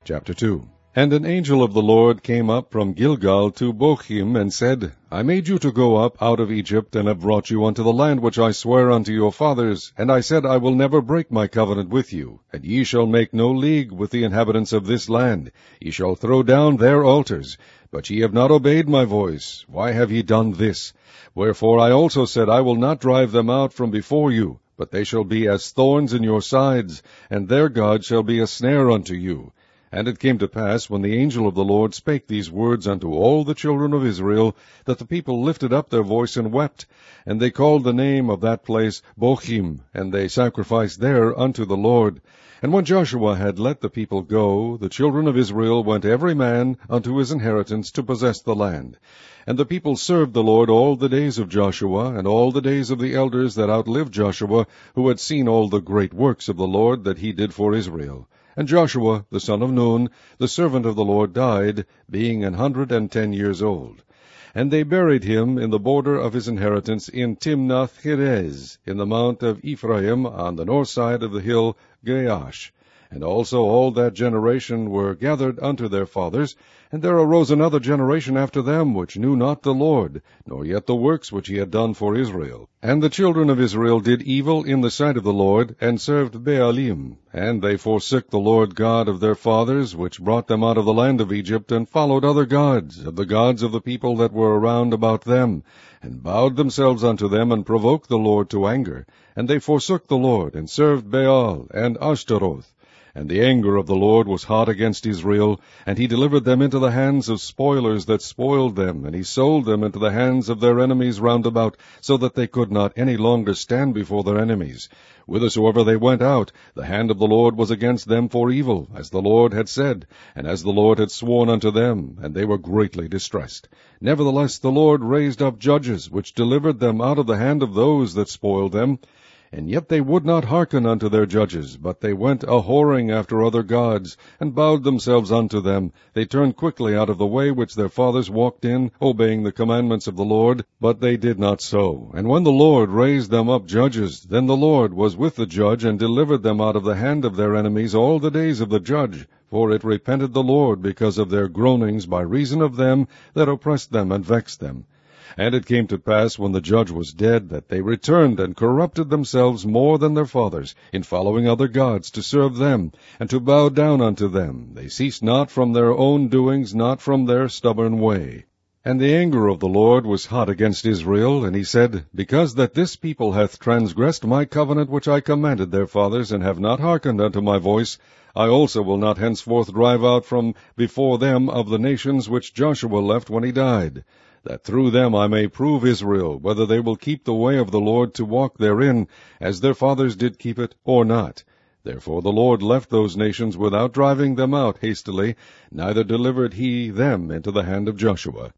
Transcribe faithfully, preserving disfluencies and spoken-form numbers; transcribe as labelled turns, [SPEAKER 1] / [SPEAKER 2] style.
[SPEAKER 1] Chapter two. And an angel of the Lord came up from Gilgal to Bochim, and said, I made you to go up out of Egypt, and have brought you unto the land which I sware unto your fathers. And I said, I will never break my covenant with you, and ye shall make no league with the inhabitants of this land. Ye shall throw down their altars. But ye have not obeyed my voice. Why have ye done this? Wherefore I also said, I will not drive them out from before you, but they shall be as thorns in your sides, and their God shall be a snare unto you. And it came to pass, when the angel of the Lord spake these words unto all the children of Israel, that the people lifted up their voice and wept. And they called the name of that place Bochim, and they sacrificed there unto the Lord. And when Joshua had let the people go, the children of Israel went every man unto his inheritance to possess the land. And the people served the Lord all the days of Joshua, and all the days of the elders that outlived Joshua, who had seen all the great works of the Lord that he did for Israel. And Joshua, the son of Nun, the servant of the Lord, died, being an hundred and ten years old. And they buried him in the border of his inheritance in Timnath-Heres, in the mount of Ephraim, on the north side of the hill Gaash. And also all that generation were gathered unto their fathers, and there arose another generation after them, which knew not the Lord, nor yet the works which he had done for Israel. And the children of Israel did evil in the sight of the Lord, and served Baalim. And they forsook the Lord God of their fathers, which brought them out of the land of Egypt, and followed other gods, of the gods of the people that were around about them, and bowed themselves unto them, and provoked the Lord to anger. And they forsook the Lord, and served Baal and Ashtaroth. And the anger of the Lord was hot against Israel, and he delivered them into the hands of spoilers that spoiled them, and he sold them into the hands of their enemies round about, so that they could not any longer stand before their enemies. Whithersoever they went out, the hand of the Lord was against them for evil, as the Lord had said, and as the Lord had sworn unto them, and they were greatly distressed. Nevertheless the Lord raised up judges, which delivered them out of the hand of those that spoiled them. And yet they would not hearken unto their judges, but they went a-whoring after other gods, and bowed themselves unto them. They turned quickly out of the way which their fathers walked in, obeying the commandments of the Lord, but they did not so. And when the Lord raised them up judges, then the Lord was with the judge, and delivered them out of the hand of their enemies all the days of the judge. For it repented the Lord because of their groanings by reason of them that oppressed them and vexed them. And it came to pass, when the judge was dead, that they returned and corrupted themselves more than their fathers, in following other gods to serve them, and to bow down unto them. They ceased not from their own doings, not from their stubborn way. And the anger of the Lord was hot against Israel, and he said, Because that this people hath transgressed my covenant which I commanded their fathers, and have not hearkened unto my voice, I also will not henceforth drive out from before them of the nations which Joshua left when he died, that through them I may prove Israel, whether they will keep the way of the Lord to walk therein, as their fathers did keep it, or not. Therefore the Lord left those nations without driving them out hastily, neither delivered he them into the hand of Joshua.